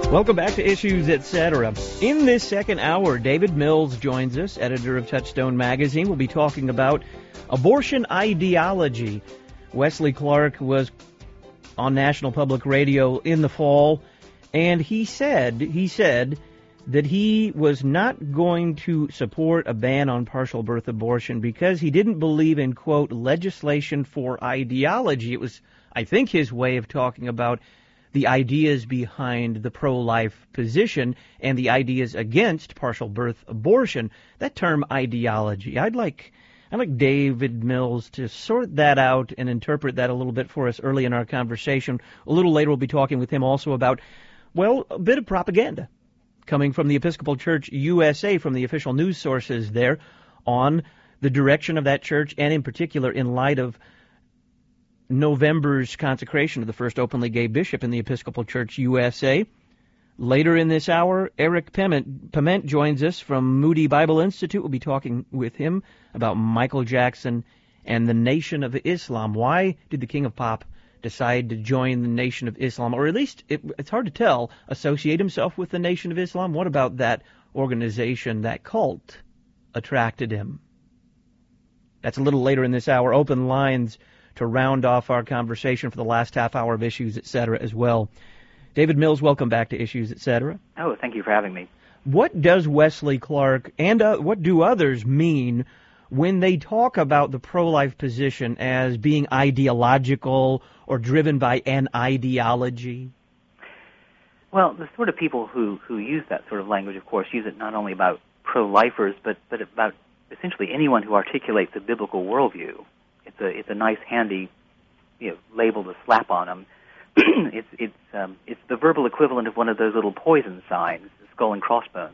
Welcome back to Issues, Etc. In this second hour, David Mills joins us, editor of Touchstone Magazine. We'll be talking about abortion ideology. Wesley Clark was on National Public Radio in the fall, and he said that he was not going to support a ban on partial birth abortion because he didn't believe in, quote, legislation for ideology. It was, I think, his way of talking about the ideas behind the pro-life position and the ideas against partial birth abortion. That term ideology, I'd like David Mills to sort that out and interpret that a little bit for us early in our conversation. A little later we'll be talking with him also about, well, a bit of propaganda coming from the Episcopal Church USA, from the official news sources there, on the direction of that church, and in particular in light of November's consecration of the first openly gay bishop in the Episcopal Church USA. Later in this hour, Eric Pement joins us from Moody Bible Institute. We'll be talking with him about Michael Jackson and the Nation of Islam. Why did the King of Pop decide to join the Nation of Islam, or at least, it's hard to tell, associate himself with the Nation of Islam? What about that organization, that cult, attracted him? That's a little later in this hour. Open lines to round off our conversation for the last half hour of Issues, Etc. as well. David Mills, welcome back to Issues, Etc. Oh, thank you for having me. What does Wesley Clark and what do others mean when they talk about the pro-life position as being ideological or driven by an ideology? Well, the sort of people who use that sort of language, of course, use it not only about pro-lifers, but about essentially anyone who articulates a biblical worldview. It's a nice, handy, label to slap on them. It's the verbal equivalent of one of those little poison signs, skull and crossbones.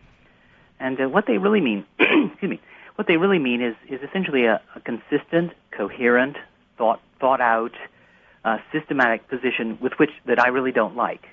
And what they really mean, what they really mean is essentially a consistent, coherent, thought out, systematic position that I really don't like.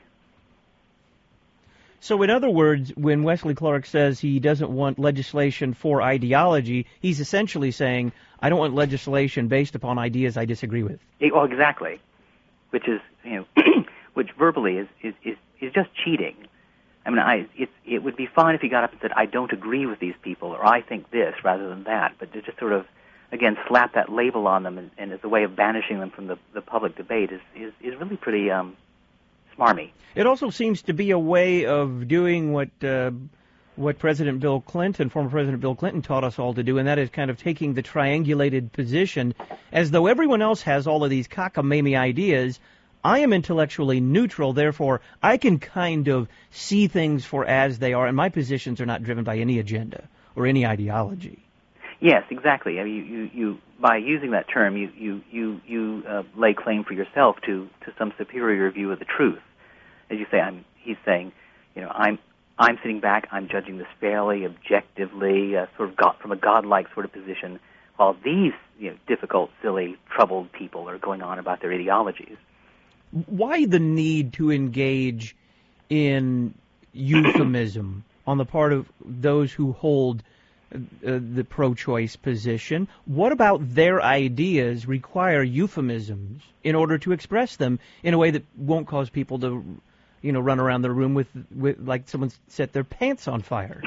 So in other words, when Wesley Clark says he doesn't want legislation for ideology, he's essentially saying, I don't want legislation based upon ideas I disagree with. Oh, exactly. Which is, which verbally is just cheating. I mean, it would be fine if he got up and said, I don't agree with these people, or I think this, rather than that. But to just sort of, again, slap that label on them and as a way of banishing them from the public debate is really pretty smarmy. It also seems to be a way of doing what President Bill Clinton, former President Bill Clinton, taught us all to do, and that is kind of taking the triangulated position as though everyone else has all of these cockamamie ideas. I am intellectually neutral, therefore I can kind of see things for as they are, and my positions are not driven by any agenda or any ideology. Yes, exactly. I mean, you by using that term, you lay claim for yourself to some superior view of the truth. As you say, he's saying, I'm sitting back, I'm judging this fairly, objectively, from a godlike sort of position, while these difficult, silly, troubled people are going on about their ideologies. Why the need to engage in euphemism on the part of those who hold the pro-choice position? What about their ideas require euphemisms in order to express them in a way that won't cause people to run around the room with like someone set their pants on fire?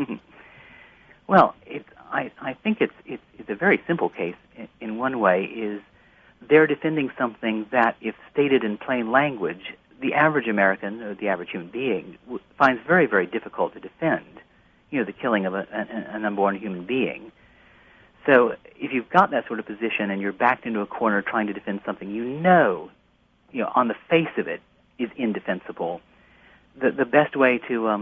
Well, I think it's a very simple case. In one way, is they're defending something that, if stated in plain language, the average American or the average human being finds very, very difficult to defend. The killing of an unborn human being. So if you've got that sort of position and you're backed into a corner trying to defend something on the face of it, is indefensible. The best way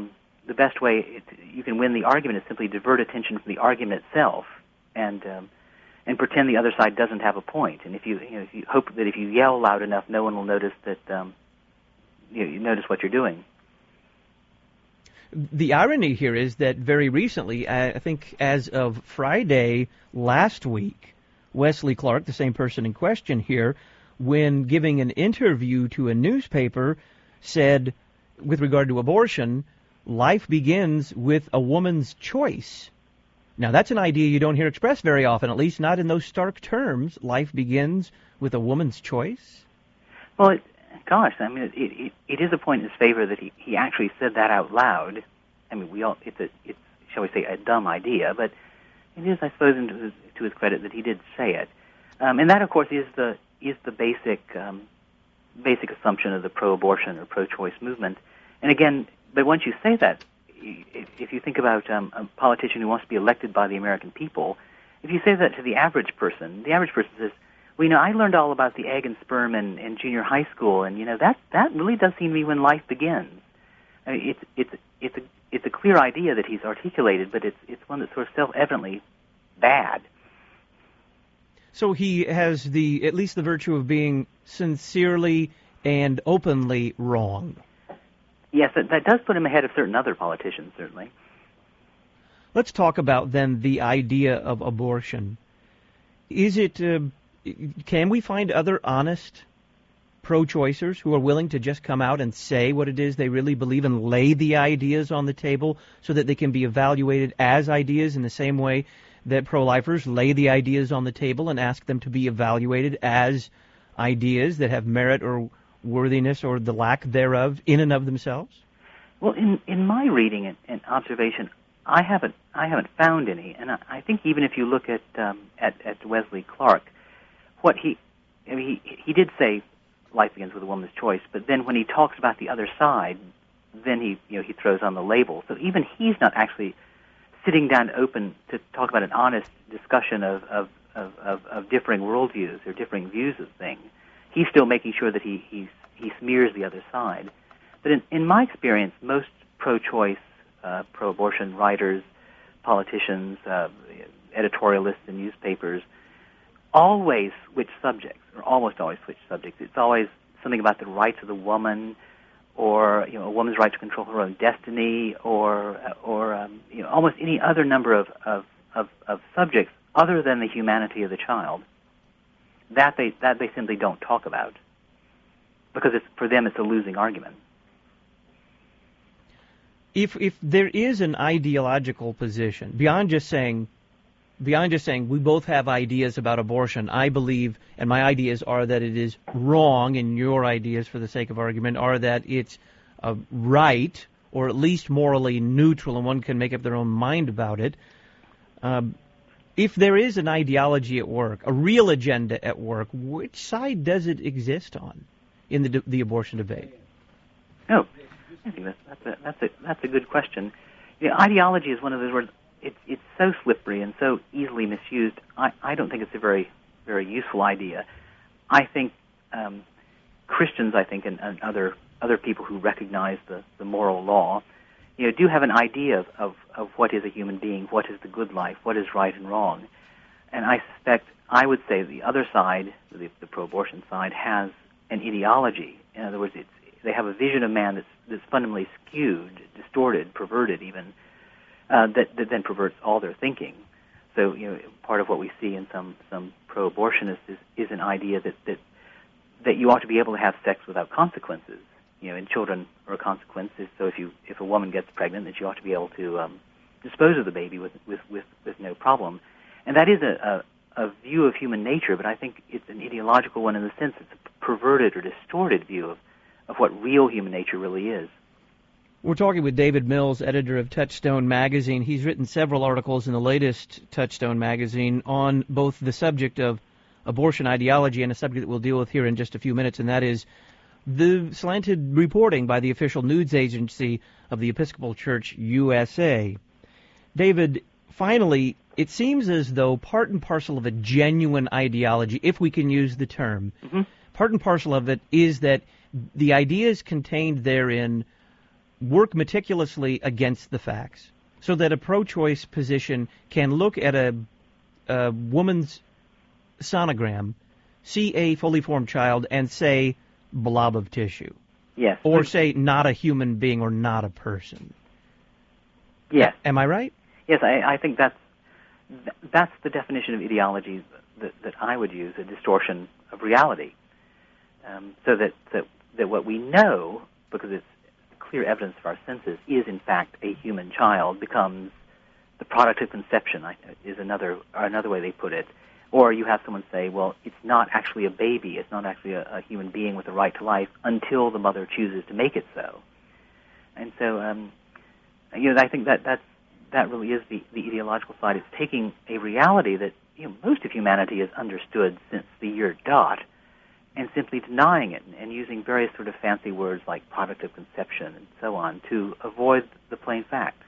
you can win the argument is simply divert attention from the argument itself and pretend the other side doesn't have a point. And if you hope that if you yell loud enough, no one will notice that you notice what you're doing. The irony here is that very recently, I think as of Friday last week, Wesley Clark, the same person in question here, when giving an interview to a newspaper, said, with regard to abortion, life begins with a woman's choice. Now, that's an idea you don't hear expressed very often, at least not in those stark terms. Life begins with a woman's choice? Well, gosh, I mean, it is a point in his favor that he actually said that out loud. I mean, it's shall we say, a dumb idea, but it is, I suppose, to his credit that he did say it. And that, of course, is the basic assumption of the pro-abortion or pro-choice movement. And again, but once you say that, if you think about a politician who wants to be elected by the American people, if you say that to the average person says, well, you know, I learned all about the egg and sperm in junior high school, and, you know, that really does seem to be when life begins. I mean, it's a clear idea that he's articulated, but it's one that's sort of self-evidently bad. So he has at least the virtue of being sincerely and openly wrong. Yes, that does put him ahead of certain other politicians, certainly. Let's talk about, then, the idea of abortion. Is it, can we find other honest pro-choicers who are willing to just come out and say what it is they really believe and lay the ideas on the table so that they can be evaluated as ideas in the same way that pro-lifers lay the ideas on the table and ask them to be evaluated as ideas that have merit or worthiness or the lack thereof in and of themselves? Well, in my reading and observation, I haven't found any, and I think even if you look at Wesley Clark, what he did say life begins with a woman's choice, but then when he talks about the other side, then he throws on the label. So even he's not actually sitting down open to talk about an honest discussion of differing worldviews or differing views of things. He's still making sure that he smears the other side. But in my experience, most pro-choice, pro-abortion writers, politicians, editorialists in newspapers always switch subjects, or almost always switch subjects. It's always something about the rights of the woman, or a woman's right to control her own destiny, or almost any other number of subjects other than the humanity of the child. That they simply don't talk about, because for them it's a losing argument. If there is an ideological position beyond just saying we both have ideas about abortion, I believe, and my ideas are that it is wrong, and your ideas, for the sake of argument, are that it's right, or at least morally neutral, and one can make up their own mind about it. If there is an ideology at work, a real agenda at work, which side does it exist on in the abortion debate? Oh, I think that's a good question. Ideology is one of those words. It's so slippery and so easily misused. I don't think it's a very, very useful idea. I think Christians, and other people who recognize the moral law, do have an idea of what is a human being, what is the good life, what is right and wrong. And I would say the other side, the pro-abortion side, has an ideology. In other words, they have a vision of man that's fundamentally skewed, distorted, perverted even, that then perverts all their thinking. So, part of what we see in some pro-abortionists is an idea that you ought to be able to have sex without consequences. And children are consequences. So if a woman gets pregnant, that you ought to be able to dispose of the baby with no problem. And that is a view of human nature, but I think it's an ideological one in the sense it's a perverted or distorted view of what real human nature really is. We're talking with David Mills, editor of Touchstone Magazine. He's written several articles in the latest Touchstone Magazine on both the subject of abortion ideology and a subject that we'll deal with here in just a few minutes, and that is the slanted reporting by the official news agency of the Episcopal Church USA. David, finally, it seems as though part and parcel of a genuine ideology, if we can use the term, part and parcel of it is that the ideas contained therein work meticulously against the facts, so that a pro-choice position can look at a woman's sonogram, see a fully formed child, and say, blob of tissue. Yes. Or say, not a human being or not a person. Yes. Am I right? Yes, I think that's the definition of ideology that I would use, a distortion of reality. So that what we know, because it's clear evidence of our senses, is in fact a human child, becomes the product of conception, is another way they put it, Or you have someone say, well, it's not actually a baby, it's not actually a human being with a right to life until the mother chooses to make it so. And so, I think that really is the ideological side. It's taking a reality that most of humanity has understood since the year dot, and simply denying it and using various sort of fancy words like product of conception and so on to avoid the plain fact.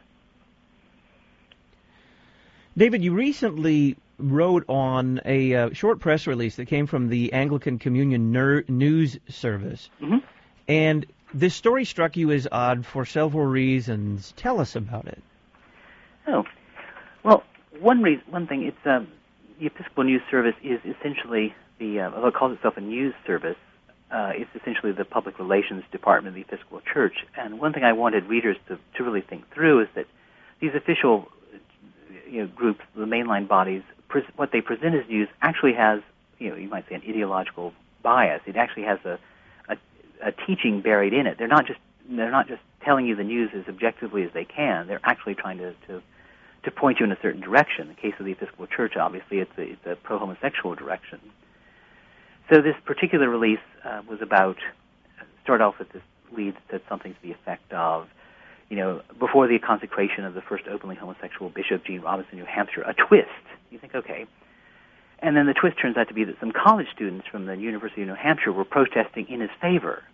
David, you recently wrote on a short press release that came from the Anglican Communion News Service, and this story struck you as odd for several reasons. Tell us about it. Oh, well, one thing, it's the Episcopal News Service is essentially although it calls itself a news service, it's essentially the public relations department of the Episcopal Church. And one thing I wanted readers to really think through is that these official groups, the mainline bodies, what they present as news actually has, you might say, an ideological bias. It actually has a teaching buried in it. They're not just telling you the news as objectively as they can. They're actually trying to point you in a certain direction. In the case of the Episcopal Church, obviously, it's a pro-homosexual direction. So this particular release was about, started off with this lead that said something to the effect of, before the consecration of the first openly homosexual Bishop Gene Robinson, New Hampshire, a twist. You think, okay. And then the twist turns out to be that some college students from the University of New Hampshire were protesting in his favor.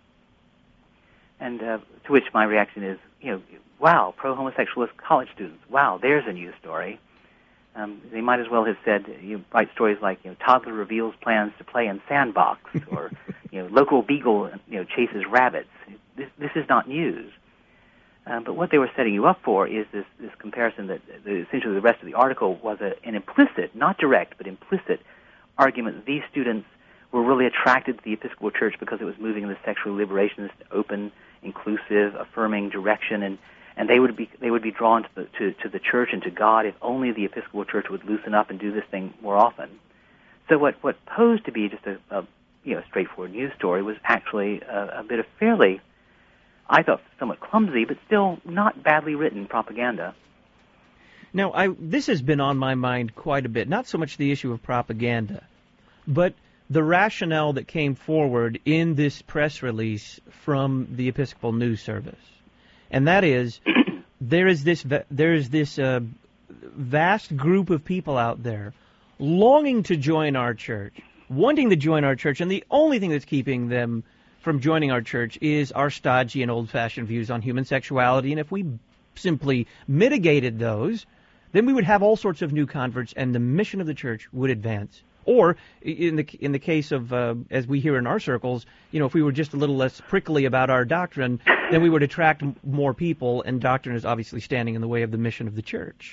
And to which my reaction is, wow, pro-homosexualist college students. Wow, there's a news story. They might as well have said, write stories like, toddler reveals plans to play in sandbox, or, local beagle, chases rabbits. This is not news. But what they were setting you up for is this comparison that essentially the rest of the article was an implicit, not direct, but implicit argument that these students were really attracted to the Episcopal Church because it was moving in the sexual liberationist, open, inclusive, affirming direction, and they would be drawn to the Church and to God if only the Episcopal Church would loosen up and do this thing more often. So what posed to be just a straightforward news story was actually a bit of fairly, I thought, somewhat clumsy, but still not badly written propaganda. Now, this has been on my mind quite a bit, not so much the issue of propaganda, but the rationale that came forward in this press release from the Episcopal News Service. And that is, there is this vast group of people out there longing to join our church, wanting to join our church, and the only thing that's keeping them from joining our church is our stodgy and old-fashioned views on human sexuality. And if we simply mitigated those, then we would have all sorts of new converts, and the mission of the church would advance. Or, in the case of, as we hear in our circles, if we were just a little less prickly about our doctrine, then we would attract more people, and doctrine is obviously standing in the way of the mission of the church.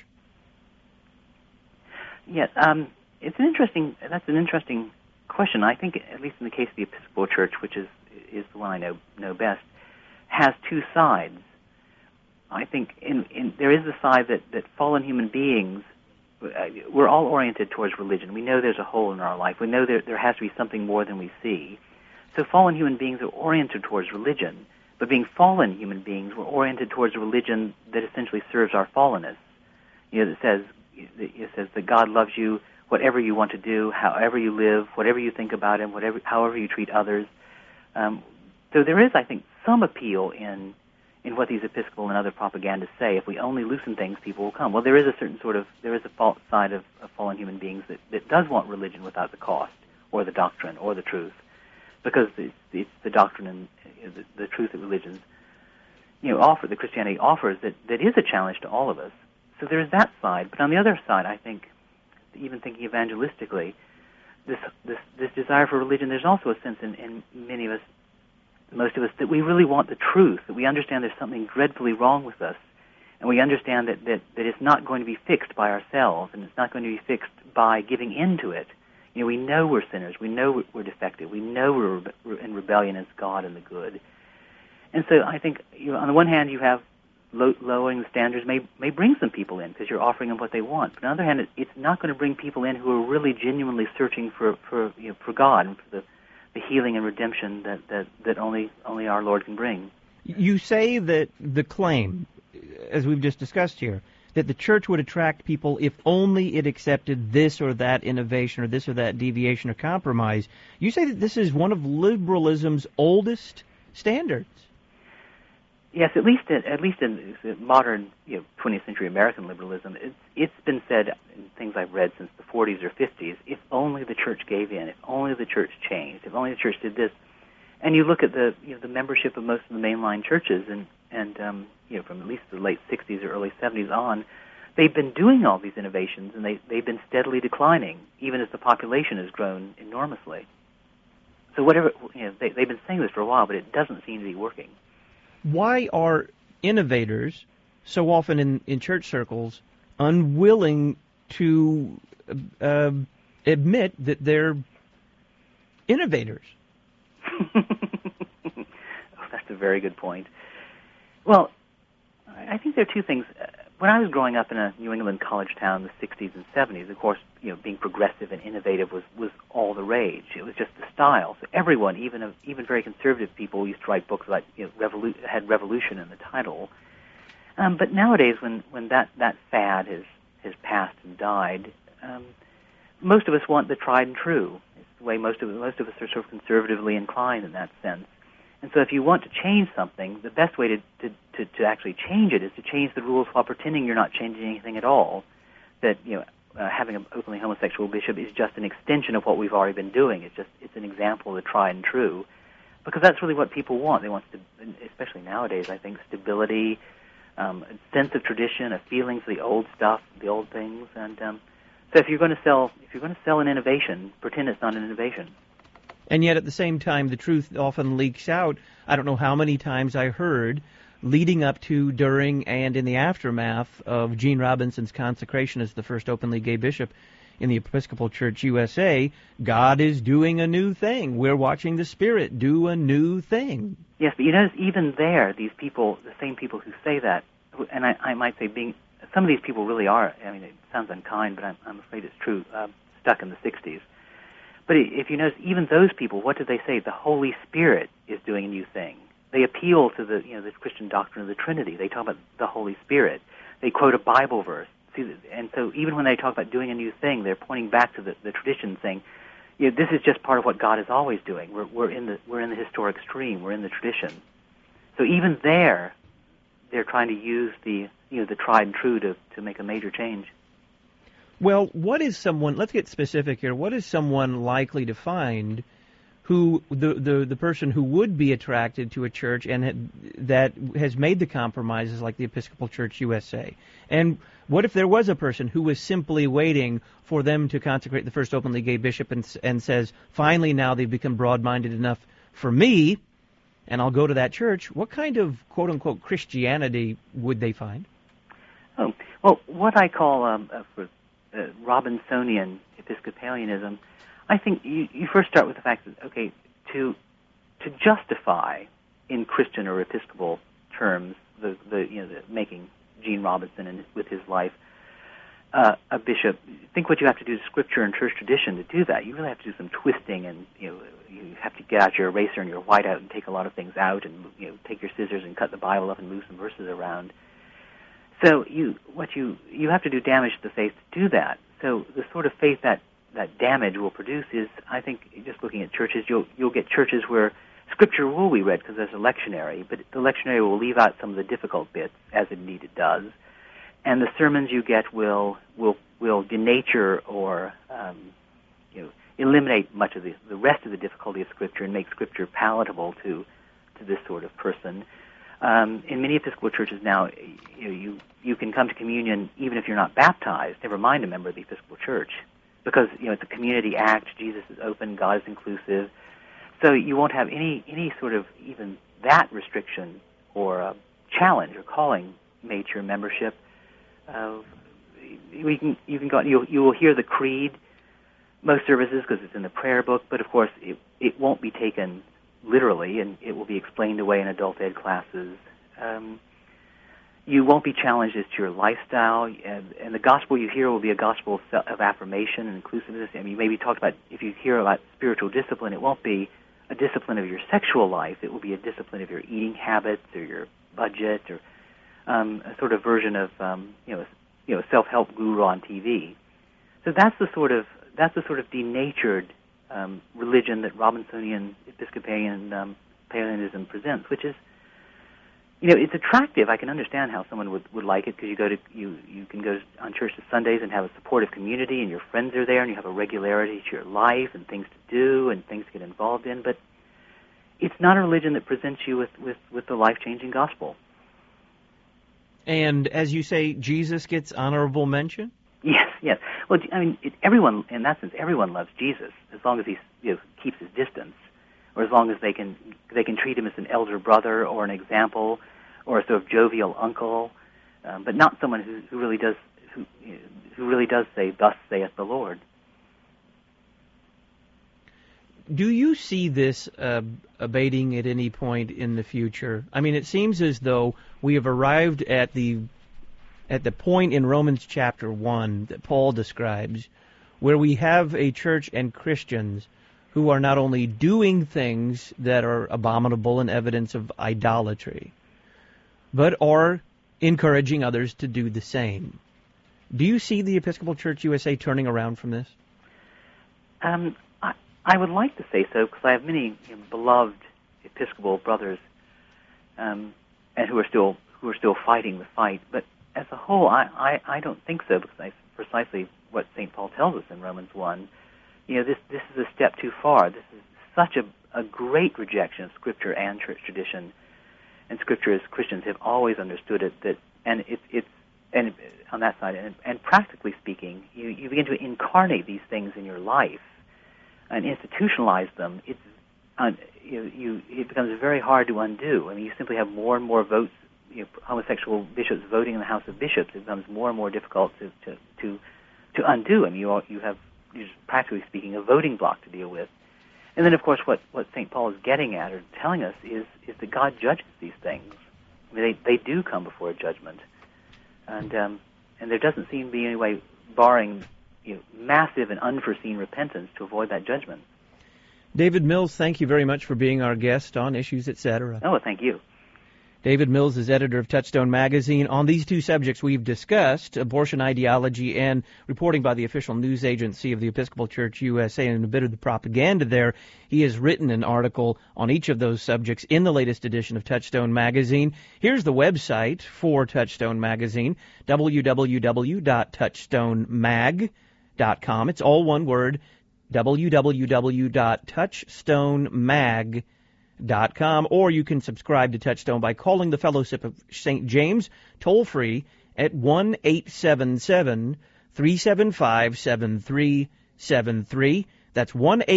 Yes, that's an interesting question. I think, at least in the case of the Episcopal Church, which is the one I know best, has two sides. I think there is the side that fallen human beings, we're all oriented towards religion. We know there's a hole in our life. We know there has to be something more than we see. So fallen human beings are oriented towards religion, but being fallen human beings, we're oriented towards a religion that essentially serves our fallenness. It says that God loves you, whatever you want to do, however you live, whatever you think about Him, however you treat others. So there is, I think, some appeal in what these Episcopal and other propagandists say. If we only loosen things, people will come. Well, there is a false side of fallen human beings that does want religion without the cost, or the doctrine, or the truth, because it's the doctrine and the truth that religions offer, that Christianity offers, that is a challenge to all of us. So there is that side. But on the other side, I think, even thinking evangelistically, this desire for religion, there's also a sense in many of us, most of us, that we really want the truth, that we understand there's something dreadfully wrong with us, and we understand that it's not going to be fixed by ourselves, and it's not going to be fixed by giving in to it. We know we're sinners, we know we're defective, we know we're in rebellion against God and the good. And so I think, on the one hand, you have lowering the standards may bring some people in because you're offering them what they want. But on the other hand, it's not going to bring people in who are really genuinely searching for God and for the healing and redemption that only our Lord can bring. You say that the claim, as we've just discussed here, that the church would attract people if only it accepted this or that innovation or this or that deviation or compromise. You say that this is one of liberalism's oldest standards. Yes, at least in modern, 20th century American liberalism, it's been said in things I've read since the 40s or 50s. If only the church gave in, if only the church changed, if only the church did this. And you look at the membership of most of the mainline churches, and from at least the late 60s or early 70s on, they've been doing all these innovations, and they've been steadily declining, even as the population has grown enormously. So whatever, they've been saying this for a while, but it doesn't seem to be working. Why are innovators so often in church circles unwilling to admit that they're innovators? That's a very good point. Well, I think there are two things. When I was growing up in a New England college town in the 60s and 70s, of course, being progressive and innovative was all the rage. It was just the style. So everyone, even very conservative people, used to write books about had revolution in the title. But nowadays, when that fad has passed and died, most of us want the tried and true. It's the way most of us are sort of conservatively inclined in that sense. And so if you want to change something, the best way to actually change it is to change the rules while pretending you're not changing anything at all. That, having an openly homosexual bishop is just an extension of what we've already been doing. It's an example of the tried and true. Because that's really what people want. They want, especially nowadays, I think, stability, a sense of tradition, a feeling for the old stuff, the old things. And so if you're going to sell an innovation, pretend it's not an innovation. And yet, at the same time, the truth often leaks out. I don't know how many times I heard, leading up to, during, and in the aftermath of Gene Robinson's consecration as the first openly gay bishop in the Episcopal Church USA, God is doing a new thing. We're watching the Spirit do a new thing. Yes, but you notice even there, these people, the same people who say that, and I might say some of these people really are, it sounds unkind, but I'm afraid it's true, stuck in the 60s. But if you notice, even those people, what do they say? The Holy Spirit is doing a new thing. They appeal to the Christian doctrine of the Trinity. They talk about the Holy Spirit. They quote a Bible verse. And so even when they talk about doing a new thing, they're pointing back to the tradition, saying, this is just part of what God is always doing. We're in the historic stream. We're in the tradition. So even there, they're trying to use the tried and true to make a major change. Well, what is someone, let's get specific here, what is someone likely to find who, the person who would be attracted to a church and that has made the compromises like the Episcopal Church USA? And what if there was a person who was simply waiting for them to consecrate the first openly gay bishop and says, finally now they've become broad-minded enough for me, and I'll go to that church? What kind of quote-unquote Christianity would they find? Oh, well, what I call Robinsonian Episcopalianism, I think you first start with the fact that, okay, to justify in Christian or Episcopal terms the making Gene Robinson and with his life a bishop, think what you have to do to Scripture and church tradition to do that. You really have to do some twisting, and you have to get out your eraser and your whiteout and take a lot of things out, and take your scissors and cut the Bible up and move some verses around. So you have to do damage to the faith to do that. So the sort of faith that damage will produce is, I think, just looking at churches, you'll get churches where Scripture will be read because there's a lectionary, but the lectionary will leave out some of the difficult bits, as indeed it does, and the sermons you get will denature or eliminate much of the rest of the difficulty of Scripture and make Scripture palatable to this sort of person. In many Episcopal churches now, you can come to communion even if you're not baptized, never mind a member of the Episcopal Church, because it's a community act. Jesus is open, God is inclusive, so you won't have any sort of even that restriction or challenge or calling made to your membership. You will hear the creed most services because it's in the prayer book, but of course it won't be taken literally, and it will be explained away in adult ed classes. You won't be challenged as to your lifestyle, and the gospel you hear will be a gospel of affirmation and inclusiveness. You maybe talked about, if you hear about spiritual discipline, it won't be a discipline of your sexual life. It will be a discipline of your eating habits or your budget, or a sort of version of self-help guru on TV. So that's the sort of denatured religion that Robinsonian Episcopalian Paleonism presents, which is, it's attractive. I can understand how someone would like it, because you can go on church on Sundays and have a supportive community, and your friends are there, and you have a regularity to your life and things to do and things to get involved in. But it's not a religion that presents you with the life-changing gospel. And as you say, Jesus gets honorable mention? Yes. Well, I mean, everyone, in that sense, everyone loves Jesus, as long as he keeps his distance, or as long as they can treat him as an elder brother or an example or a sort of jovial uncle, but not someone who really does say, "Thus saith the Lord." Do you see this abating at any point in the future? I mean, it seems as though we have arrived at the point in Romans chapter 1 that Paul describes, where we have a church and Christians who are not only doing things that are abominable and evidence of idolatry, but are encouraging others to do the same. Do you see the Episcopal Church USA turning around from this? I would like to say so, because I have many beloved Episcopal brothers, and who are still fighting the fight. But as a whole, I don't think so, because precisely what St. Paul tells us in Romans 1. This is a step too far. This is such a great rejection of Scripture and church tradition, and Scripture, as Christians have always understood it. And on that side, and practically speaking, you begin to incarnate these things in your life and institutionalize them. It becomes very hard to undo. I mean, you simply have more and more votes. Homosexual bishops voting in the House of Bishops. It becomes more and more difficult to undo. I mean, you're just, practically speaking, a voting block to deal with. And then, of course, what St. Paul is getting at or telling us is that God judges these things. I mean, they do come before a judgment, and there doesn't seem to be any way barring massive and unforeseen repentance to avoid that judgment. David Mills, thank you very much for being our guest on Issues, Etc. Oh, thank you. David Mills is editor of Touchstone Magazine. On these two subjects we've discussed, abortion ideology and reporting by the official news agency of the Episcopal Church USA, and a bit of the propaganda there. He has written an article on each of those subjects in the latest edition of Touchstone Magazine. Here's the website for Touchstone Magazine, www.touchstonemag.com. It's all one word, www.touchstonemag.com. Or you can subscribe to Touchstone by calling the Fellowship of St. James toll-free at 1-877-375-7373. That's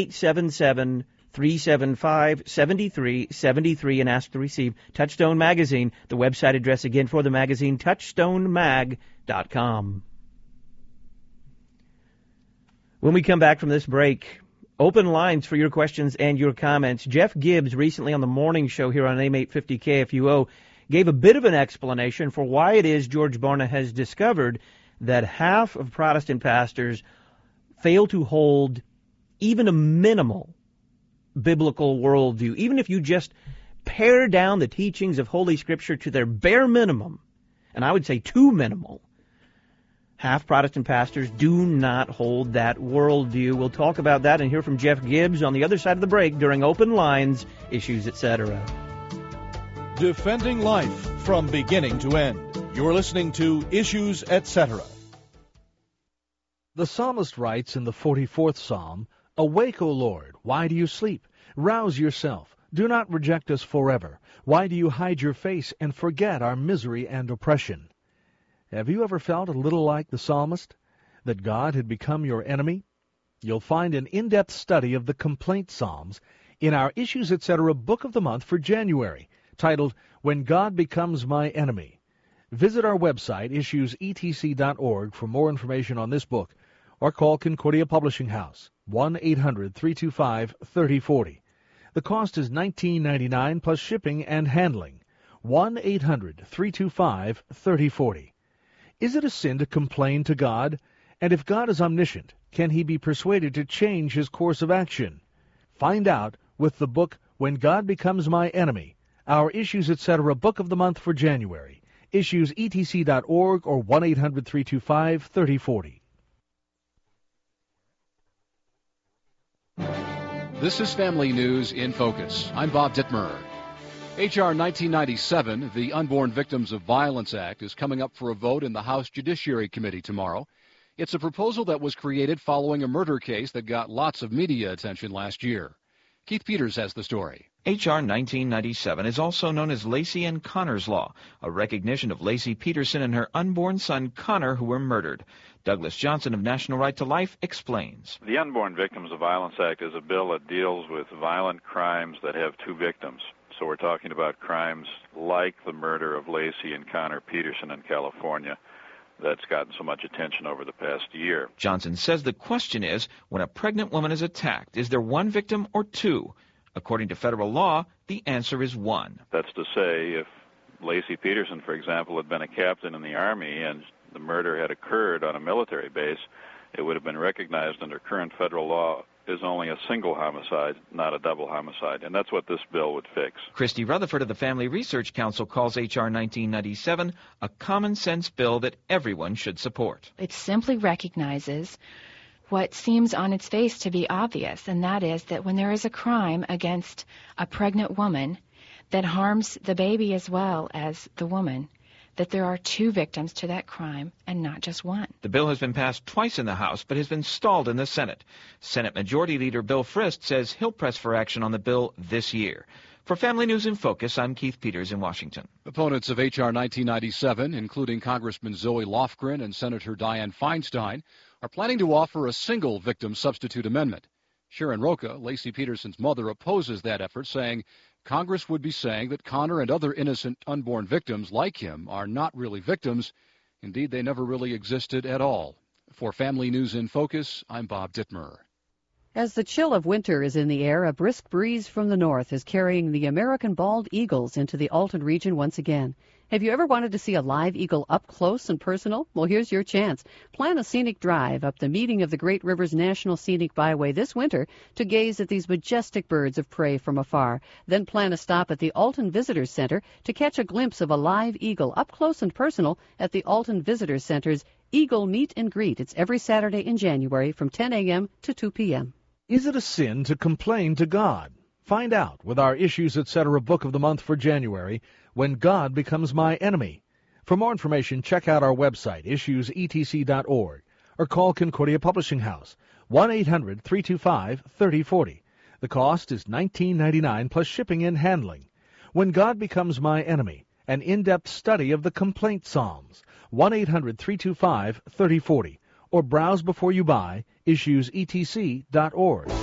1-877-375-7373, and ask to receive Touchstone Magazine. The website address again for the magazine, touchstonemag.com. When we come back from this break, open lines for your questions and your comments. Jeff Gibbs, recently on the morning show here on AM 850 KFUO, gave a bit of an explanation for why it is George Barna has discovered that half of Protestant pastors fail to hold even a minimal biblical worldview. Even if you just pare down the teachings of Holy Scripture to their bare minimum, and I would say too minimal, half Protestant pastors do not hold that worldview. We'll talk about that and hear from Jeff Gibbs on the other side of the break during Open Lines, Issues, Etc. Defending life from beginning to end. You're listening to Issues, Etc. The psalmist writes in the 44th Psalm, "Awake, O Lord, why do you sleep? Rouse yourself. Do not reject us forever. Why do you hide your face and forget our misery and oppression?" Have you ever felt a little like the psalmist, that God had become your enemy? You'll find an in-depth study of the complaint psalms in our Issues, Etc. Book of the Month for January, titled When God Becomes My Enemy. Visit our website, issuesetc.org, for more information on this book, or call Concordia Publishing House, 1-800-325-3040. The cost is $19.99 plus shipping and handling, 1-800-325-3040. Is it a sin to complain to God? And if God is omniscient, can he be persuaded to change his course of action? Find out with the book When God Becomes My Enemy, our Issues, Etc. Book of the Month for January. IssuesETC.org or 1-800-325-3040. This is Family News in Focus. I'm Bob Dittmer. H.R. 1997, the Unborn Victims of Violence Act, is coming up for a vote in the House Judiciary Committee tomorrow. It's a proposal that was created following a murder case that got lots of media attention last year. Keith Peters has the story. H.R. 1997 is also known as Lacey and Connor's Law, a recognition of Lacey Peterson and her unborn son Connor, who were murdered. Douglas Johnson of National Right to Life explains. The Unborn Victims of Violence Act is a bill that deals with violent crimes that have two victims. So we're talking about crimes like the murder of Lacey and Connor Peterson in California that's gotten so much attention over the past year. Johnson says the question is, when a pregnant woman is attacked, is there one victim or two? According to federal law, the answer is one. That's to say, if Lacey Peterson, for example, had been a captain in the Army and the murder had occurred on a military base, it would have been recognized under current federal law as only a single homicide, not a double homicide, and that's what this bill would fix. Christy Rutherford of the Family Research Council calls H.R. 1997 a common-sense bill that everyone should support. It simply recognizes what seems on its face to be obvious, and that is that when there is a crime against a pregnant woman that harms the baby as well as the woman, that there are two victims to that crime and not just one. The bill has been passed twice in the House but has been stalled in the Senate. Senate Majority Leader Bill Frist says he'll press for action on the bill this year. For Family News in Focus, I'm Keith Peters in Washington. Opponents of H.R. 1997, including Congressman Zoe Lofgren and Senator Dianne Feinstein, are planning to offer a single victim substitute amendment. Sharon Rocha, Lacey Peterson's mother, opposes that effort, saying Congress would be saying that Connor and other innocent unborn victims like him are not really victims. Indeed, they never really existed at all. For Family News in Focus, I'm Bob Dittmer. As the chill of winter is in the air, a brisk breeze from the north is carrying the American bald eagles into the Alton region once again. Have you ever wanted to see a live eagle up close and personal? Well, here's your chance. Plan a scenic drive up the meeting of the Great Rivers National Scenic Byway this winter to gaze at these majestic birds of prey from afar. Then plan a stop at the Alton Visitors Center to catch a glimpse of a live eagle up close and personal at the Alton Visitors Center's Eagle Meet and Greet. It's every Saturday in January from 10 a.m. to 2 p.m. Is it a sin to complain to God? Find out with our Issues Etc. Book of the Month for January, When God Becomes My Enemy. For more information, check out our website, issuesetc.org, or call Concordia Publishing House, 1-800-325-3040. The cost is $19.99 plus shipping and handling. When God Becomes My Enemy, an in-depth study of the complaint psalms, 1-800-325-3040, or browse before you buy, issuesetc.org.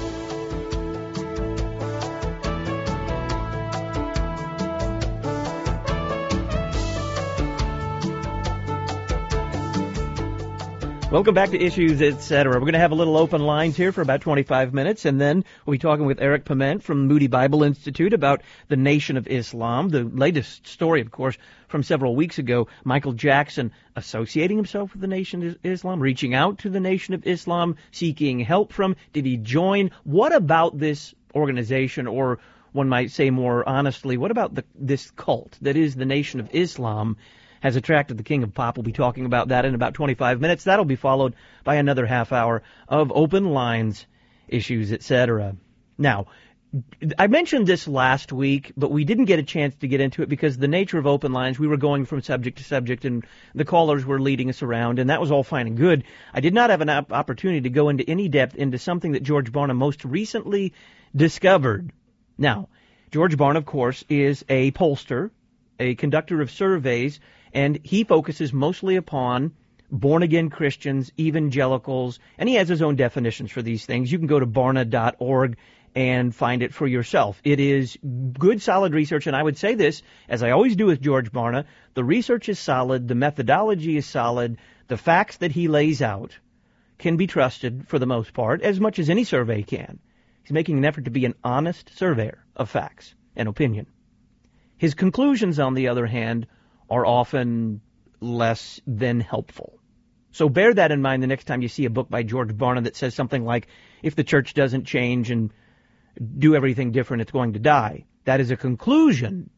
Welcome back to Issues, Etc. We're going to have a little open lines here for about 25 minutes, and then we'll be talking with Eric Piment from Moody Bible Institute about the Nation of Islam. The latest story, of course, from several weeks ago, Michael Jackson associating himself with the Nation of Islam, reaching out to the Nation of Islam, seeking help from. Did he join? What about this organization, or one might say more honestly, what about this cult that is the Nation of Islam has attracted the king of pop? We'll be talking about that in about 25 minutes. That'll be followed by another half hour of open lines, Issues, etc. Now, I mentioned this last week, but we didn't get a chance to get into it because the nature of open lines, we were going from subject to subject, and the callers were leading us around, and that was all fine and good. I did not have an opportunity to go into any depth into something that George Barna most recently discovered. Now, George Barna, of course, is a pollster, a conductor of surveys, and he focuses mostly upon born-again Christians, evangelicals, and he has his own definitions for these things. You can go to barna.org and find it for yourself. It is good, solid research, and I would say this, as I always do with George Barna, the research is solid, the methodology is solid, the facts that he lays out can be trusted for the most part, as much as any survey can. He's making an effort to be an honest surveyor of facts and opinion. His conclusions, on the other hand, are often less than helpful. So bear that in mind the next time you see a book by George Barna that says something like, if the church doesn't change and do everything different, it's going to die. That is a conclusion,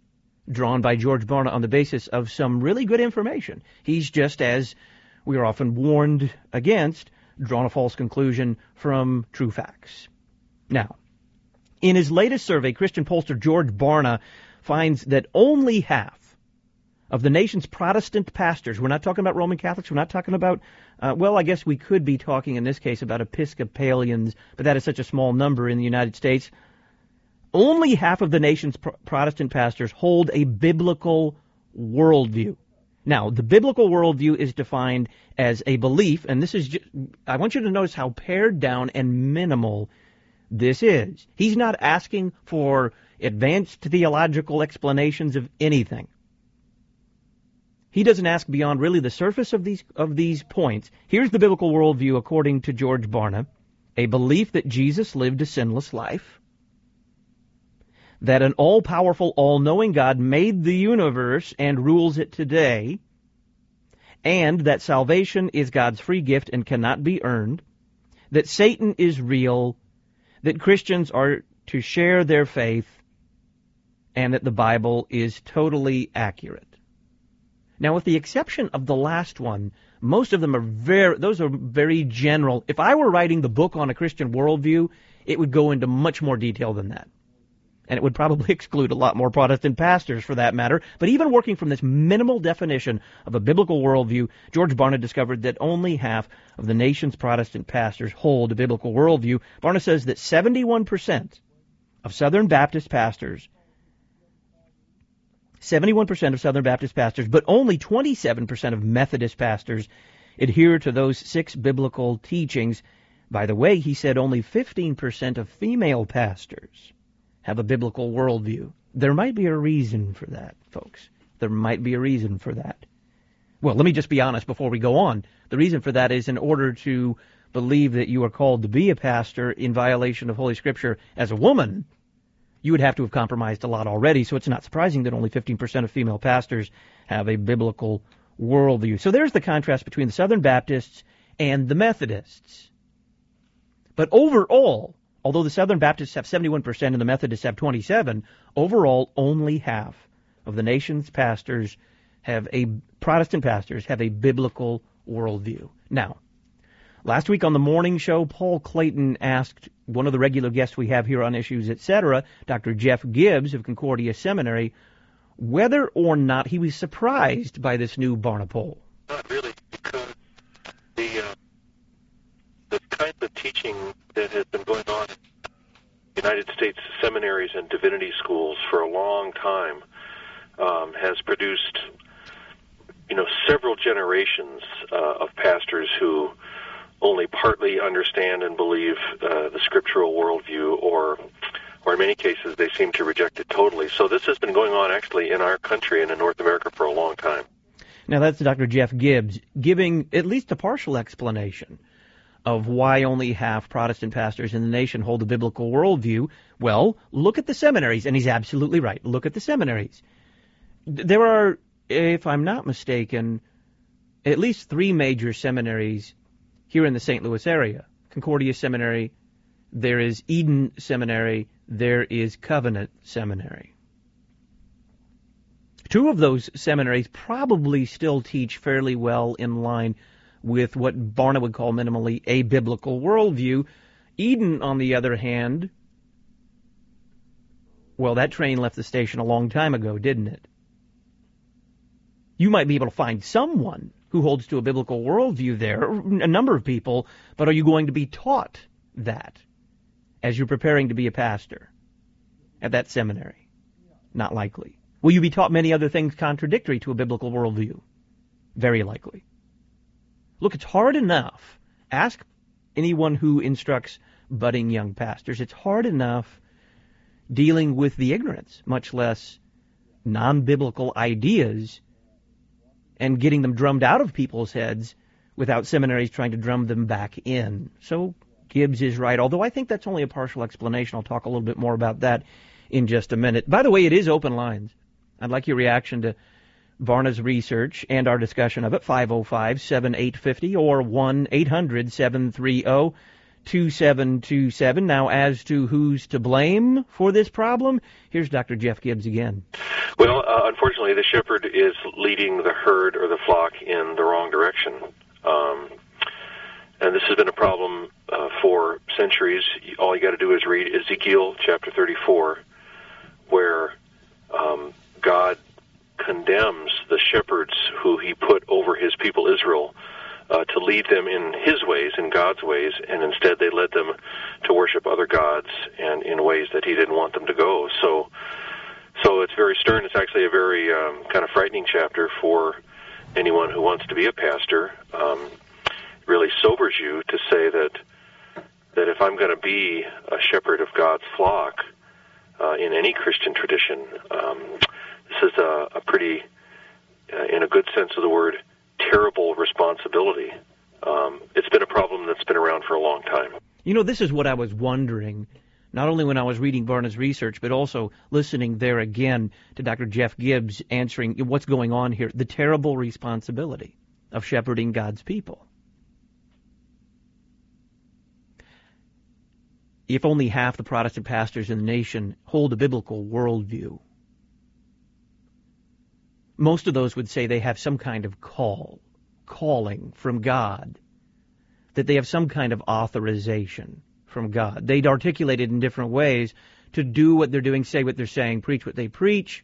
drawn by George Barna on the basis of some really good information. He's just, as we are often warned against, drawn a false conclusion from true facts. Now, in his latest survey, Christian pollster George Barna finds that only half of the nation's Protestant pastors, we're not talking about Roman Catholics, we're not talking about, I guess we could be talking in this case about Episcopalians, but that is such a small number in the United States. Only half of the nation's Protestant pastors hold a biblical worldview. Now, the biblical worldview is defined as a belief, and this is I want you to notice how pared down and minimal this is. He's not asking for advanced theological explanations of anything. He doesn't ask beyond really the surface of these points. Here's the biblical worldview according to George Barna: a belief that Jesus lived a sinless life, that an all-powerful, all-knowing God made the universe and rules it today, and that salvation is God's free gift and cannot be earned, that Satan is real, that Christians are to share their faith, and that the Bible is totally accurate. Now, with the exception of the last one, most of them are very general. If I were writing the book on a Christian worldview, it would go into much more detail than that. And it would probably exclude a lot more Protestant pastors for that matter. But even working from this minimal definition of a biblical worldview, George Barna discovered that only half of the nation's Protestant pastors hold a biblical worldview. Barna says that 71% of Southern Baptist pastors, but only 27% of Methodist pastors adhere to those 6 biblical teachings. By the way, he said only 15% of female pastors have a biblical worldview. There might be a reason for that, folks. There might be a reason for that. Well, let me just be honest before we go on. The reason for that is in order to believe that you are called to be a pastor in violation of Holy Scripture as a woman, you would have to have compromised a lot already, so it's not surprising that only 15% of female pastors have a biblical worldview. So there's the contrast between the Southern Baptists and the Methodists. But overall, although the Southern Baptists have 71% and the Methodists have 27%, overall only half of the nation's Protestant pastors have a biblical worldview. Now, last week on the morning show, Paul Clayton asked one of the regular guests we have here on Issues, Etc., Dr. Jeff Gibbs of Concordia Seminary, whether or not he was surprised by this new Barna poll. Not really, because the kinds of teaching that has been going on in United States seminaries and divinity schools for a long time has produced, several generations of pastors who only partly understand and believe the scriptural worldview, or in many cases they seem to reject it totally. So this has been going on actually in our country and in North America for a long time. Now that's Dr. Jeff Gibbs giving at least a partial explanation of why only half Protestant pastors in the nation hold a biblical worldview. Well, look at the seminaries, and he's absolutely right. Look at the seminaries. There are, if I'm not mistaken, at least 3 major seminaries here in the St. Louis area. Concordia Seminary, there is Eden Seminary, there is Covenant Seminary. 2 of those seminaries probably still teach fairly well in line with what Barna would call minimally a biblical worldview. Eden, on the other hand, well, that train left the station a long time ago, didn't it? You might be able to find someone who holds to a biblical worldview there, a number of people, but are you going to be taught that as you're preparing to be a pastor at that seminary? Not likely. Will you be taught many other things contradictory to a biblical worldview? Very likely. Look, it's hard enough. Ask anyone who instructs budding young pastors. It's hard enough dealing with the ignorance, much less non-biblical ideas, and getting them drummed out of people's heads without seminaries trying to drum them back in. So Gibbs is right, although I think that's only a partial explanation. I'll talk a little bit more about that in just a minute. By the way, it is open lines. I'd like your reaction to Barna's research and our discussion of it, 505-7850 or 1-800-730-27 2727. Now, as to who's to blame for this problem, here's Dr. Jeff Gibbs again. Well, unfortunately, the shepherd is leading the herd or the flock in the wrong direction. And this has been a problem for centuries. All you got to do is read Ezekiel chapter 34, where God condemns the shepherds who he put over his people Israel to lead them in his ways, in God's ways, and instead they led them to worship other gods and in ways that he didn't want them to go. So it's very stern. It's actually a very kind of frightening chapter for anyone who wants to be a pastor. Really sobers you to say that if I'm going to be a shepherd of God's flock in any Christian tradition, this is a pretty, in a good sense of the word, terrible responsibility. It's been a problem that's been around for a long time. You know, this is what I was wondering, not only when I was reading Barna's research, but also listening there again to Dr. Jeff Gibbs answering what's going on here, the terrible responsibility of shepherding God's people. If only half the Protestant pastors in the nation hold a biblical worldview, most of those would say they have some kind of calling from God, that they have some kind of authorization from God. They'd articulate it in different ways to do what they're doing, say what they're saying, preach what they preach.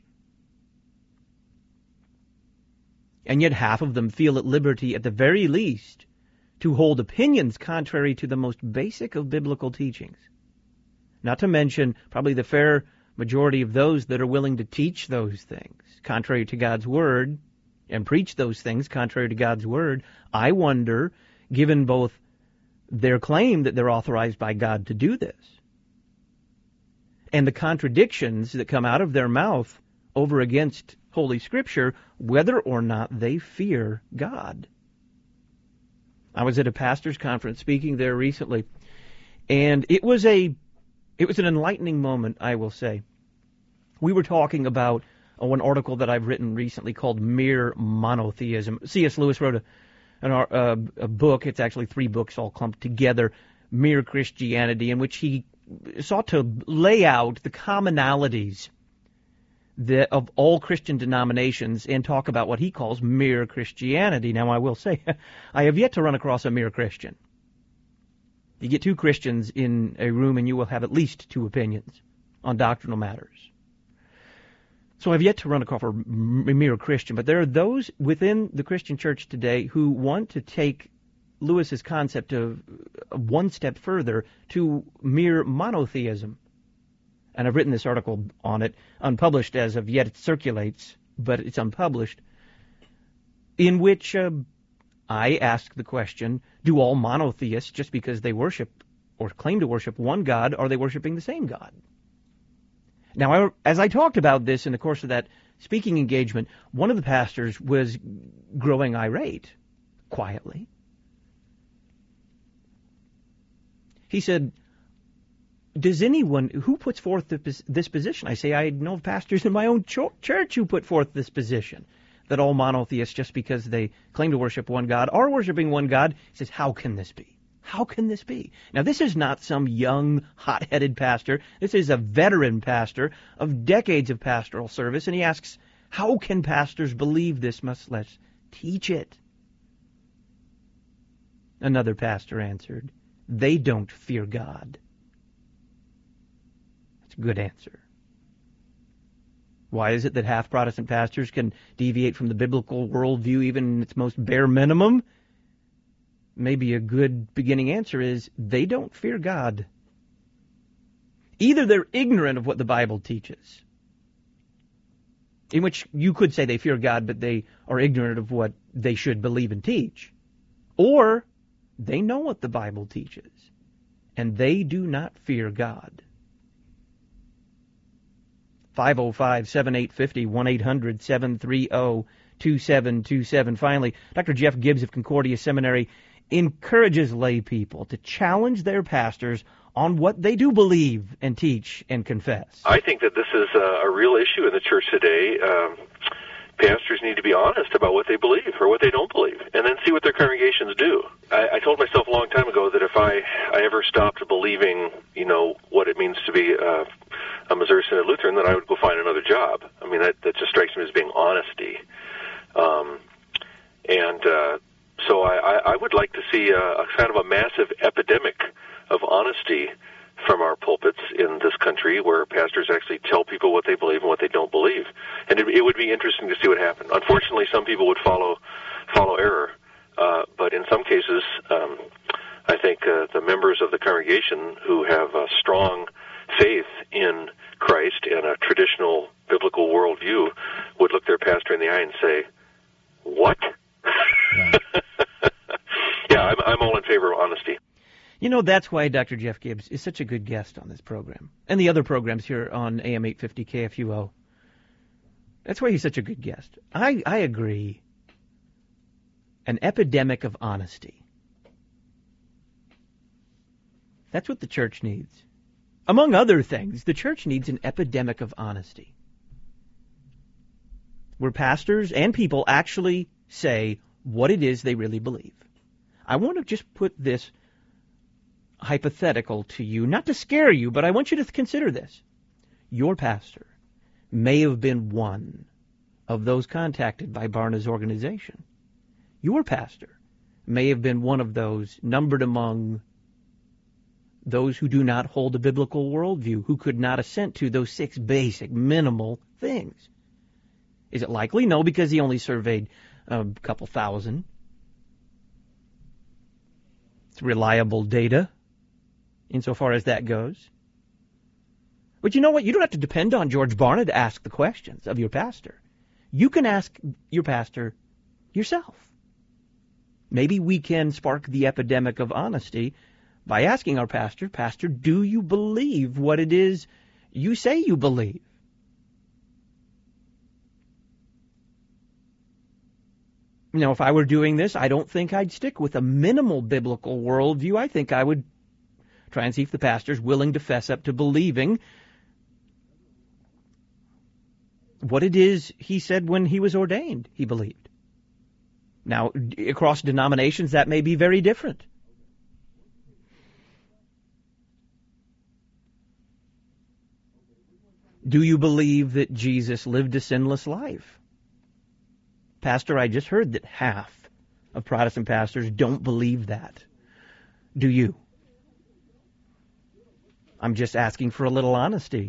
And yet half of them feel at liberty, at the very least, to hold opinions contrary to the most basic of biblical teachings. Not to mention probably the fair majority of those that are willing to teach those things contrary to God's Word and preach those things contrary to God's Word. I wonder, given both their claim that they're authorized by God to do this and the contradictions that come out of their mouth over against Holy Scripture, whether or not they fear God. I was at a pastor's conference speaking there recently, and it was an enlightening moment, I will say. We were talking about one article that I've written recently called Mere Monotheism. C.S. Lewis wrote a book. It's actually 3 books all clumped together, Mere Christianity, in which he sought to lay out the commonalities of all Christian denominations and talk about what he calls mere Christianity. Now, I will say, I have yet to run across a mere Christian. You get 2 Christians in a room and you will have at least 2 opinions on doctrinal matters. So I've yet to run across a mere Christian, but there are those within the Christian church today who want to take Lewis's concept of one step further to mere monotheism. And I've written this article on it, unpublished as of yet. It circulates, but it's unpublished, in which I ask the question, do all monotheists, just because they worship or claim to worship one God, are they worshiping the same God? Now, as I talked about this in the course of that speaking engagement, one of the pastors was growing irate, quietly. He said, does anyone, who puts forth this position? I say, I know of pastors in my own church who put forth this position, that all monotheists, just because they claim to worship one God, are worshiping one God. He says, how can this be? How can this be? Now, this is not some young, hot-headed pastor. This is a veteran pastor of decades of pastoral service, and he asks, how can pastors believe this, much less teach it? Another pastor answered, they don't fear God. That's a good answer. Why is it that half Protestant pastors can deviate from the biblical worldview even in its most bare minimum? Maybe a good beginning answer is they don't fear God. Either they're ignorant of what the Bible teaches, in which you could say they fear God, but they are ignorant of what they should believe and teach, or they know what the Bible teaches, and they do not fear God. 505-7850, 1-800-730-2727. Finally, Dr. Jeff Gibbs of Concordia Seminary encourages lay people to challenge their pastors on what they do believe and teach and confess. I think that this is a real issue in the church today. Pastors need to be honest about what they believe or what they don't believe, and then see what their congregations do. I told myself a long time ago that if I ever stopped believing, what it means to be a Missouri Synod Lutheran, then I would go find another job. I mean, that just strikes me as being honesty. So I would like to see a kind of a massive epidemic of honesty from our pulpits in this country, where pastors actually tell people what they believe and what they don't believe. And it would be interesting to see what happened. Unfortunately, some people would follow error, but in some cases, I think the members of the congregation who have a strong faith in Christ and a traditional biblical worldview would look their pastor in the eye and say, "What?" Yeah, I'm all in favor of honesty. That's why Dr. Jeff Gibbs is such a good guest on this program and the other programs here on AM 850 KFUO. That's why he's such a good guest. I agree. An epidemic of honesty. That's what the church needs. Among other things, the church needs an epidemic of honesty, where pastors and people actually say what it is they really believe. I want to just put this hypothetical to you, not to scare you, but I want you to consider this. Your pastor may have been one of those contacted by Barna's organization. Your pastor may have been one of those numbered among those who do not hold a biblical worldview, who could not assent to those 6 basic, minimal things. Is it likely? No, because he only surveyed a couple thousand. It's reliable data insofar as that goes. But you know what? You don't have to depend on George Barna to ask the questions of your pastor. You can ask your pastor yourself. Maybe we can spark the epidemic of honesty by asking our pastor, "Pastor, do you believe what it is you say you believe?" If I were doing this, I don't think I'd stick with a minimal biblical worldview. I think I would try and see if the pastor's willing to fess up to believing what it is he said when he was ordained he believed. Now, across denominations, that may be very different. Do you believe that Jesus lived a sinless life? Pastor, I just heard that half of Protestant pastors don't believe that. Do you? I'm just asking for a little honesty.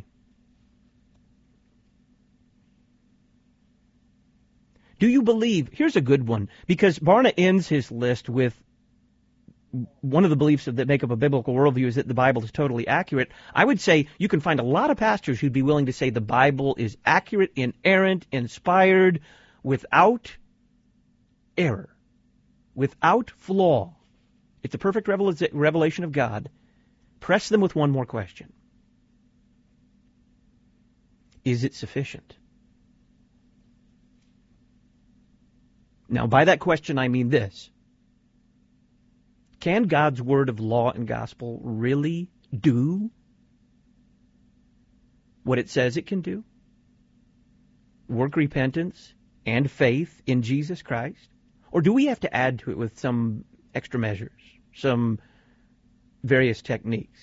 Do you believe? Here's a good one, because Barna ends his list with one of the beliefs that make up a biblical worldview is that the Bible is totally accurate. I would say you can find a lot of pastors who'd be willing to say the Bible is accurate, inerrant, inspired, without error, without flaw. It's a perfect revelation of God. Press them with one more question. Is it sufficient? Now, by that question, I mean this. Can God's word of law and gospel really do what it says it can do? Work repentance and faith in Jesus Christ? Or do we have to add to it with some extra measures, some various techniques?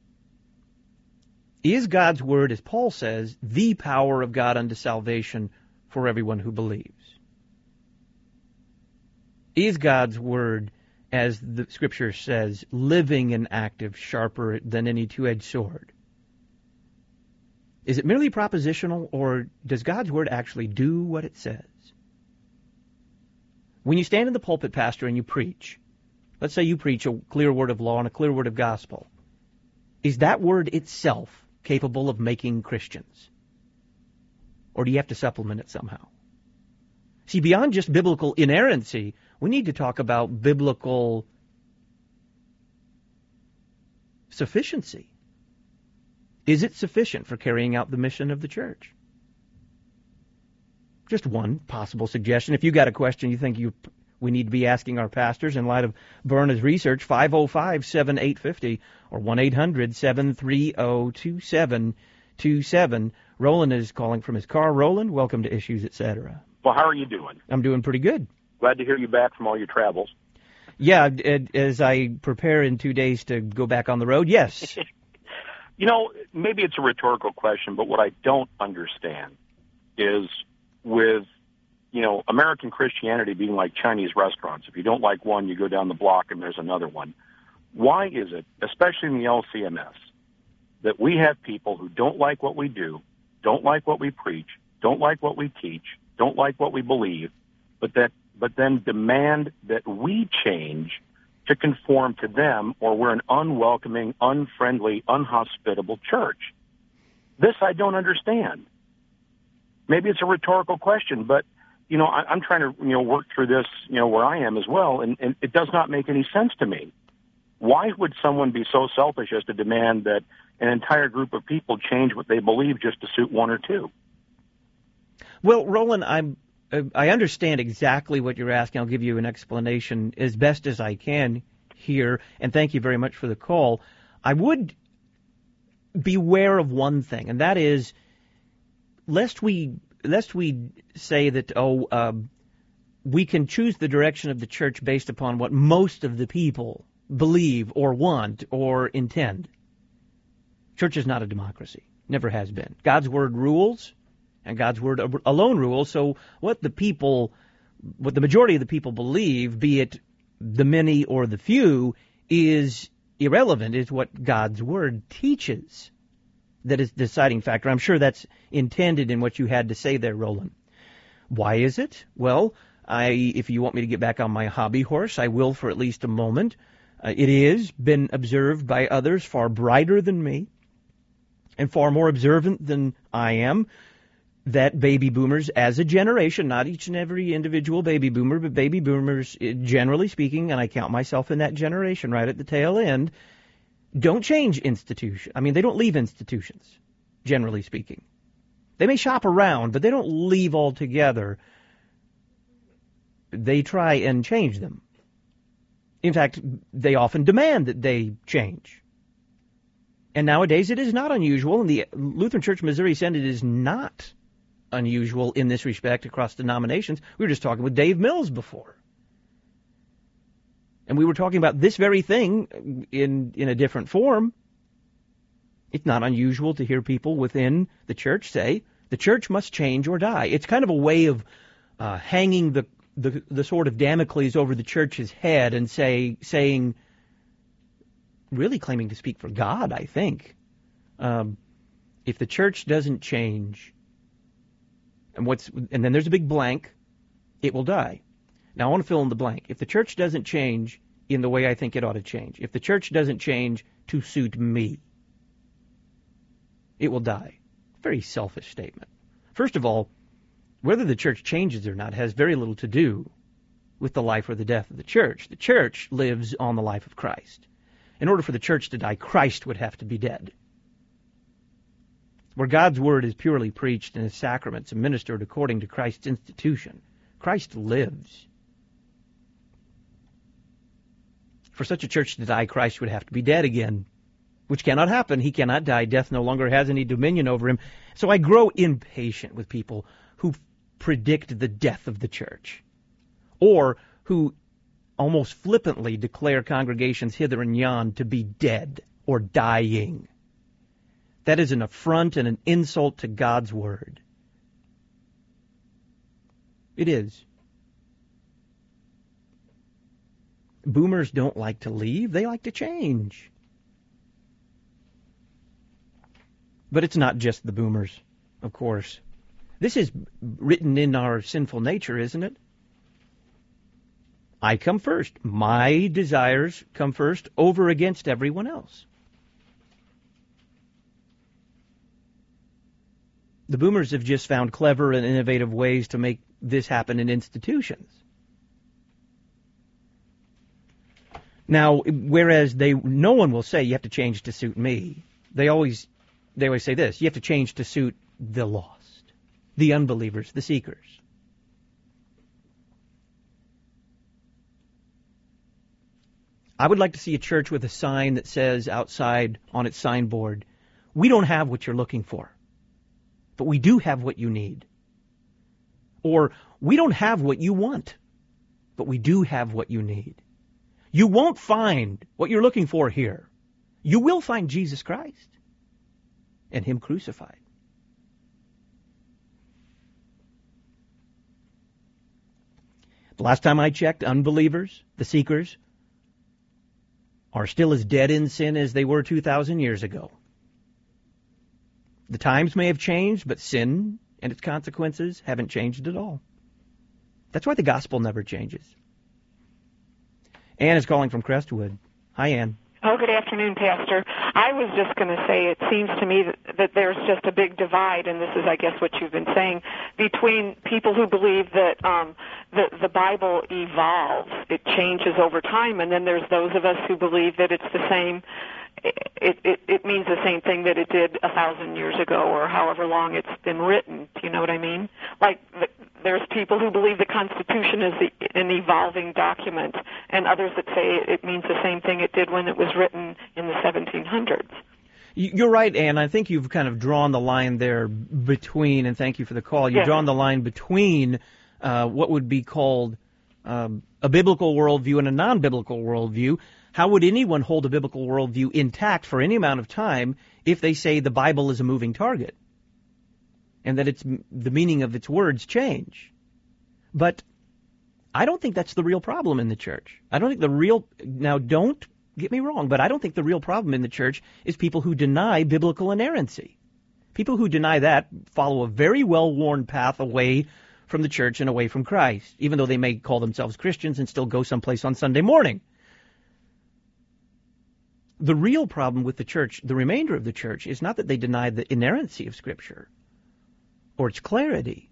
Is God's word, as Paul says, the power of God unto salvation for everyone who believes? Is God's word, as the Scripture says, living and active, sharper than any two-edged sword? Is it merely propositional, or does God's word actually do what it says? When you stand in the pulpit, pastor, and you preach, let's say you preach a clear word of law and a clear word of gospel, is that word itself capable of making Christians? Or do you have to supplement it somehow? See, beyond just biblical inerrancy, we need to talk about biblical sufficiency. Is it sufficient for carrying out the mission of the church? Just one possible suggestion. If you got a question you think we need to be asking our pastors in light of Barna's research, 505-7850 or 1-800-730-2727. Roland is calling from his car. Roland, welcome to Issues, Etc. Well, how are you doing? I'm doing pretty good. Glad to hear you back from all your travels. Yeah, as I prepare in 2 days to go back on the road, yes. Maybe it's a rhetorical question, but what I don't understand is with, American Christianity being like Chinese restaurants. If you don't like one, you go down the block and there's another one. Why is it, especially in the LCMS, that we have people who don't like what we do, don't like what we preach, don't like what we teach, don't like what we believe, but then demand that we change to conform to them, or we're an unwelcoming, unfriendly, unhospitable church? This I don't understand. Maybe it's a rhetorical question, but I'm trying to work through this where I am as well, and it does not make any sense to me. Why would someone be so selfish as to demand that an entire group of people change what they believe just to suit one or two? Well, Roland, I understand exactly what you're asking. I'll give you an explanation as best as I can here, and thank you very much for the call. I would beware of one thing, and that is, lest we say that, we can choose the direction of the church based upon what most of the people believe or want or intend. Church is not a democracy. Never has been. God's Word rules, and God's Word alone rules. So what the majority of the people believe, be it the many or the few, is irrelevant. It's what God's Word teaches that is the deciding factor. I'm sure that's intended in what you had to say there, Roland. Why is it? Well, if you want me to get back on my hobby horse, I will for at least a moment. It has been observed by others far brighter than me and far more observant than I am, that baby boomers as a generation, not each and every individual baby boomer, but baby boomers generally speaking, and I count myself in that generation right at the tail end, don't change institutions. I mean, they don't leave institutions, generally speaking. They may shop around, but they don't leave altogether. They try and change them. In fact, they often demand that they change. And nowadays it is not unusual, and the Lutheran Church Missouri Synod is not unusual in this respect across denominations. We were just talking with Dave Mills before. And we were talking about this very thing in a different form. It's not unusual to hear people within the church say, the church must change or die. It's kind of a way of hanging the sword of Damocles over the church's head and saying, really claiming to speak for God, I think. If the church doesn't change, and then there's a big blank, it will die. Now I want to fill in the blank. If the church doesn't change in the way I think it ought to change, if the church doesn't change to suit me, it will die. Very selfish statement. First of all, whether the church changes or not has very little to do with the life or the death of the church. The church lives on the life of Christ. In order for the church to die, Christ would have to be dead. Where God's word is purely preached and his sacraments administered according to Christ's institution, Christ lives. For such a church to die, Christ would have to be dead again, which cannot happen. He cannot die. Death no longer has any dominion over him. So I grow impatient with people who predict the death of the church, or who almost flippantly declare congregations hither and yon to be dead or dying. That is an affront and an insult to God's word. It is. Boomers don't like to leave. They like to change. But it's not just the boomers, of course. This is written in our sinful nature, isn't it? I come first. My desires come first over against everyone else. The boomers have just found clever and innovative ways to make this happen in institutions. Now, whereas no one will say you have to change to suit me, they always say this: you have to change to suit the lost, the unbelievers, the seekers. I would like to see a church with a sign that says outside on its signboard, we don't have what you're looking for, but we do have what you need. Or, we don't have what you want, but we do have what you need. You won't find what you're looking for here. You will find Jesus Christ and Him crucified. The last time I checked, unbelievers, the seekers, are still as dead in sin as they were 2,000 years ago. The times may have changed, but sin and its consequences haven't changed at all. That's why the gospel never changes. Ann is calling from Crestwood. Hi, Ann. Oh, good afternoon, Pastor. I was just going to say it seems to me that there's just a big divide, and this is, I guess, what you've been saying, between people who believe that the Bible evolves, it changes over time, and then there's those of us who believe that it's the same. It means the same thing that it did 1,000 years ago or however long it's been written. Do you know what I mean? Like, there's people who believe the Constitution is an evolving document, and others that say it means the same thing it did when it was written in the 1700s. You're right, Ann. I think you've kind of drawn the line there between, and thank you for the call, you've drawn the line between what would be called a biblical worldview and a non-biblical worldview. How would anyone hold a biblical worldview intact for any amount of time if they say the Bible is a moving target and that the meaning of its words change? But I don't think that's the real problem in the church. I don't think now don't get me wrong, but I don't think the real problem in the church is people who deny biblical inerrancy. People who deny that follow a very well-worn path away from the church and away from Christ, even though they may call themselves Christians and still go someplace on Sunday morning. The real problem with the church, the remainder of the church, is not that they deny the inerrancy of Scripture or its clarity.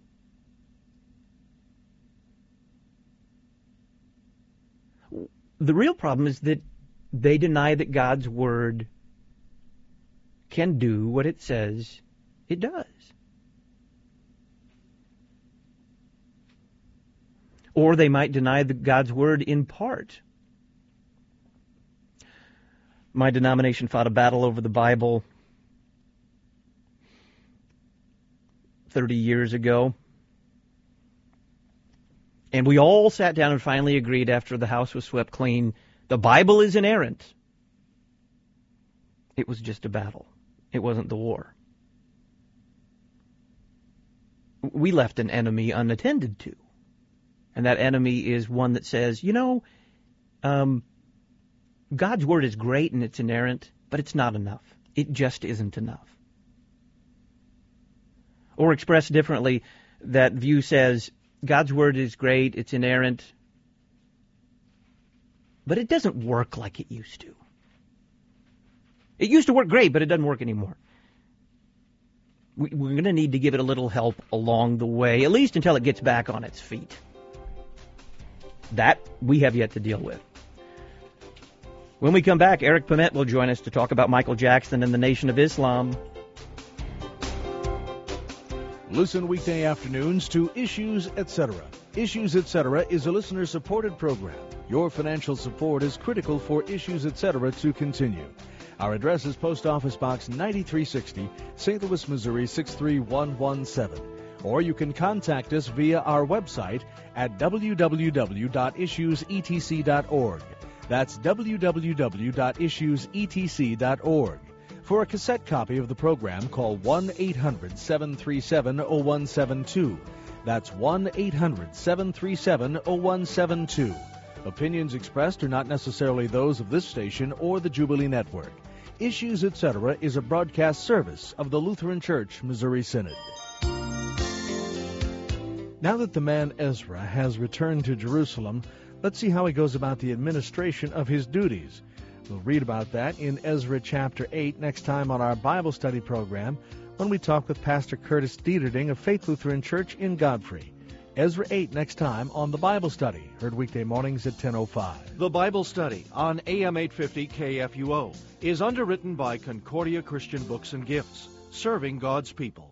The real problem is that they deny that God's Word can do what it says it does. Or they might deny God's Word in part. My denomination fought a battle over the Bible 30 years ago. And we all sat down and finally agreed after the house was swept clean, the Bible is inerrant. It was just a battle. It wasn't the war. We left an enemy unattended to. And that enemy is one that says, God's Word is great and it's inerrant, but it's not enough. It just isn't enough. Or expressed differently, that view says, God's Word is great, it's inerrant, but it doesn't work like it used to. It used to work great, but it doesn't work anymore. We're going to need to give it a little help along the way, at least until it gets back on its feet. That we have yet to deal with. When we come back, Eric Piment will join us to talk about Michael Jackson and the Nation of Islam. Listen weekday afternoons to Issues Etc. Issues Etc. is a listener-supported program. Your financial support is critical for Issues Etc. to continue. Our address is Post Office Box 9360, St. Louis, Missouri 63117. Or you can contact us via our website at www.issuesetc.org. That's www.issuesetc.org. For a cassette copy of the program, call 1-800-737-0172. That's 1-800-737-0172. Opinions expressed are not necessarily those of this station or the Jubilee Network. Issues Etc. is a broadcast service of the Lutheran Church Missouri Synod. Now that the man Ezra has returned to Jerusalem, let's see how he goes about the administration of his duties. We'll read about that in Ezra chapter 8 next time on our Bible study program when we talk with Pastor Curtis Dieterding of Faith Lutheran Church in Godfrey. Ezra 8 next time on the Bible Study, heard weekday mornings at 10:05. The Bible Study on AM 850 KFUO is underwritten by Concordia Christian Books and Gifts, serving God's people.